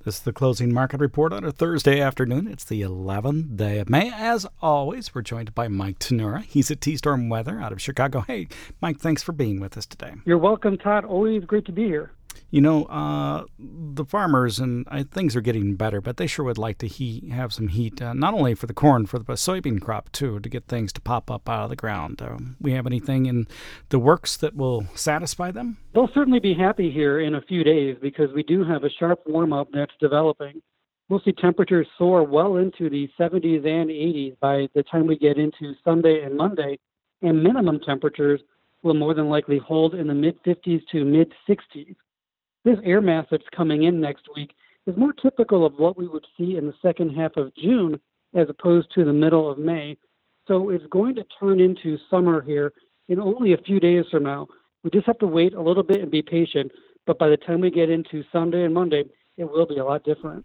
This is the closing market report on a Thursday afternoon. It's the 11th day of May. As always, we're joined by Mike Tenura. He's at T-Storm Weather out of Chicago. Hey, Mike, thanks for being with us today. You're welcome, Todd. Always great to be here. You know, the farmers, and things are getting better, but they sure would like to have some heat, not only for the corn, for the soybean crop, too, to get things to pop up out of the ground. We have anything in the works that will satisfy them? They'll certainly be happy here in a few days because we do have a sharp warm-up that's developing. We'll see temperatures soar well into the 70s and 80s by the time we get into Sunday and Monday, and minimum temperatures will more than likely hold in the mid-50s to mid-60s. This air mass that's coming in next week is more typical of what we would see in the second half of June as opposed to the middle of May. So it's going to turn into summer here in only a few days from now. We just have to wait a little bit and be patient. But by the time we get into Sunday and Monday, it will be a lot different.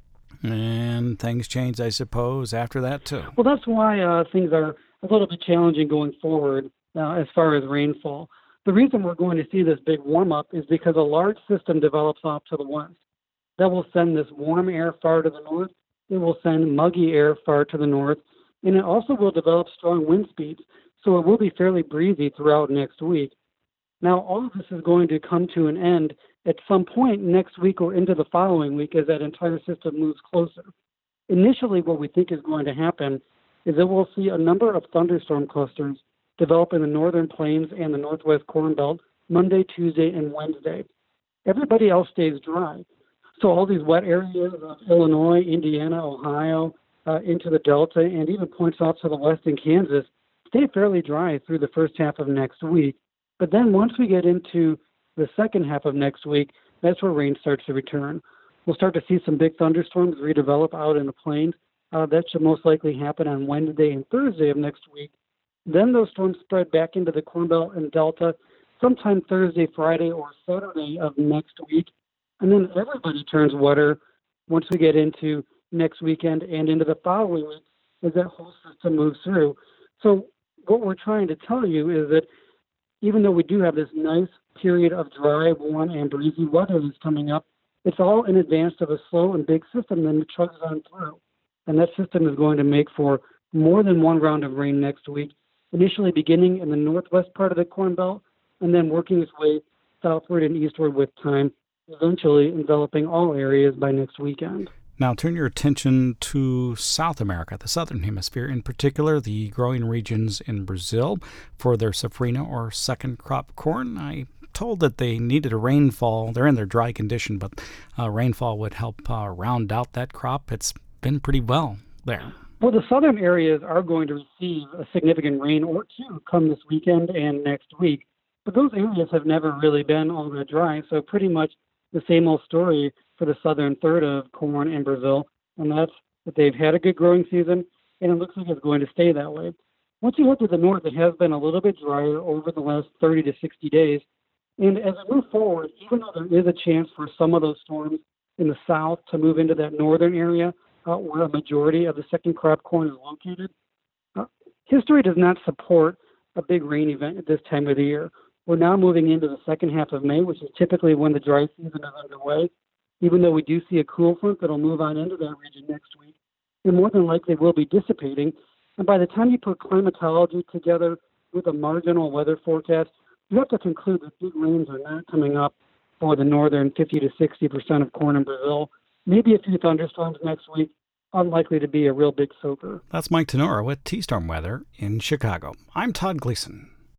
And things change, I suppose, after that, too. Well, that's why things are a little bit challenging going forward as far as rainfall. The reason we're going to see this big warm-up is because a large system develops off to the west. That will send this warm air far to the north. It will send muggy air far to the north. And it also will develop strong wind speeds, so it will be fairly breezy throughout next week. Now, all of this is going to come to an end at some point next week or into the following week as that entire system moves closer. Initially, what we think is going to happen is that we'll see a number of thunderstorm clusters develop in the northern plains and the northwest corn belt Monday, Tuesday, and Wednesday. Everybody else stays dry. So all these wet areas of Illinois, Indiana, Ohio, into the Delta, and even points out to the west in Kansas, stay fairly dry through the first half of next week. But then once we get into the second half of next week, that's where rain starts to return. We'll start to see some big thunderstorms redevelop out in the plains. That should most likely happen on Wednesday and Thursday of next week. Then those storms spread back into the Corn Belt and Delta sometime Thursday, Friday, or Saturday of next week. And then everybody turns wetter once we get into next weekend and into the following week as that whole system moves through. So what we're trying to tell you is that even though we do have this nice period of dry, warm, and breezy weather that's coming up, it's all in advance of a slow and big system that chugs on through. And that system is going to make for more than one round of rain next week, initially beginning in the northwest part of the Corn Belt and then working its way southward and eastward with time, eventually enveloping all areas by next weekend. Now turn your attention to South America, the southern hemisphere, in particular the growing regions in Brazil for their safrinha or second crop corn. I told that they needed a rainfall. They're in their dry condition, but rainfall would help round out that crop. It's been pretty well there. Well, the southern areas are going to receive a significant rain or two come this weekend and next week. But those areas have never really been all that dry, so pretty much the same old story for the southern third of corn in Brazil, and that's that they've had a good growing season, and it looks like it's going to stay that way. Once you look to the north, it has been a little bit drier over the last 30 to 60 days, and as we move forward, even though there is a chance for some of those storms in the south to move into that northern area, where a majority of the second crop corn is located, history does not support a big rain event at this time of the year. We're now moving into the second half of May, which is typically when the dry season is underway. Even though we do see a cool front that'll move on into that region next week, it more than likely will be dissipating. And by the time you put climatology together with a marginal weather forecast, you have to conclude that big rains are not coming up for the northern 50 to 60% of corn in Brazil. Maybe a few thunderstorms next week, unlikely to be a real big soaker. That's Mike Tenura with T-Storm Weather in Chicago. I'm Todd Gleason.